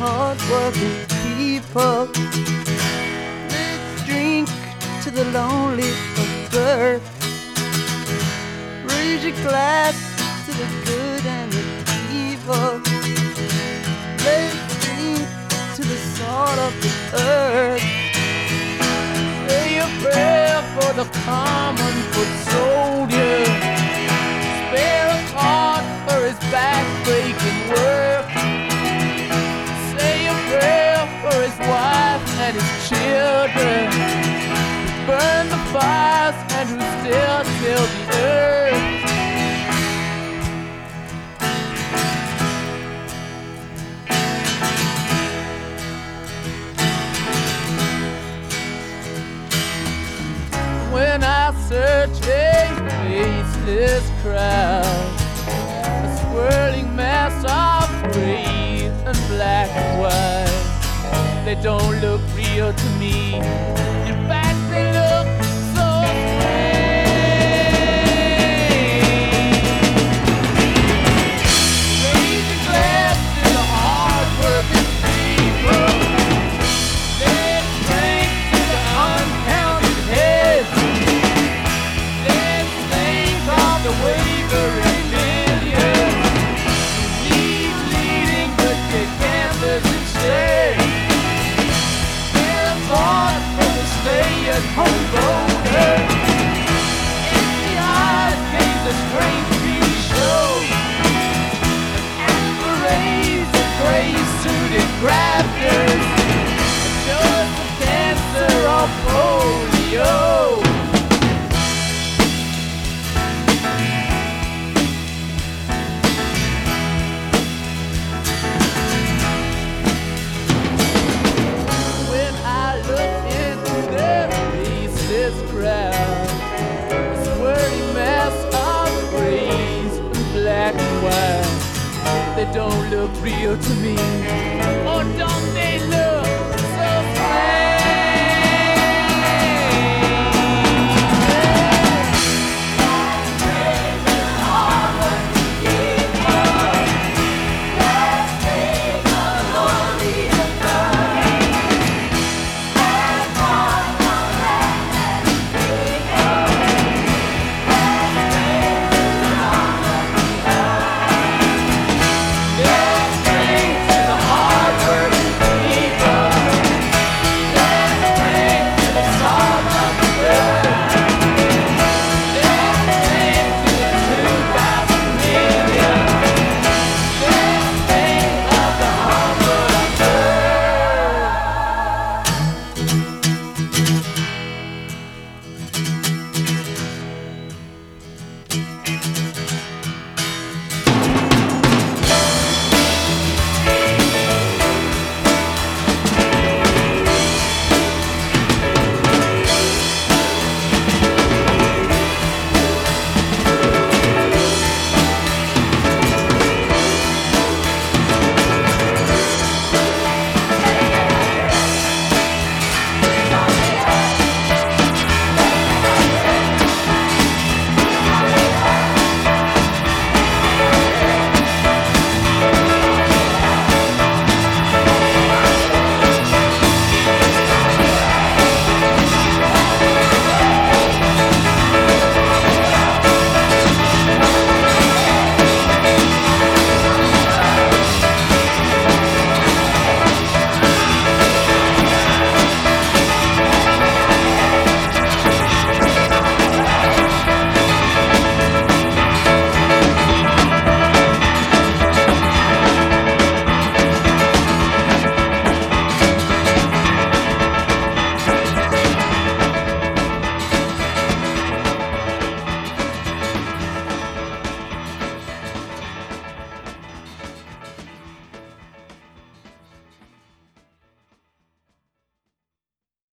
hard-working people. Let's drink to the lonely of birth. Raise your glass to the good and the evil. Let's drink to the salt of the earth. Say a prayer for the common foot soldier. Spare a thought for his back-breaking work. Say a prayer for his wife and his children. Burn the fires and who still till the earth. When I search a faceless crowd, a swirling mass of gray and black and white, they don't look real to me. In fact, they look so strange. Raise your glass to the hard-working people. Let's drink to the uncounted heads. Let's think of the wavering millions. Lead leading, but they gamblers instead. Stay-at-home voter. Empty eyes gaze a strange TV show. And parades of gray-suited grafters. Just the cancer of polio. When I look into their this crowd, a swirling mass of grays and black and white, they don't look real to me.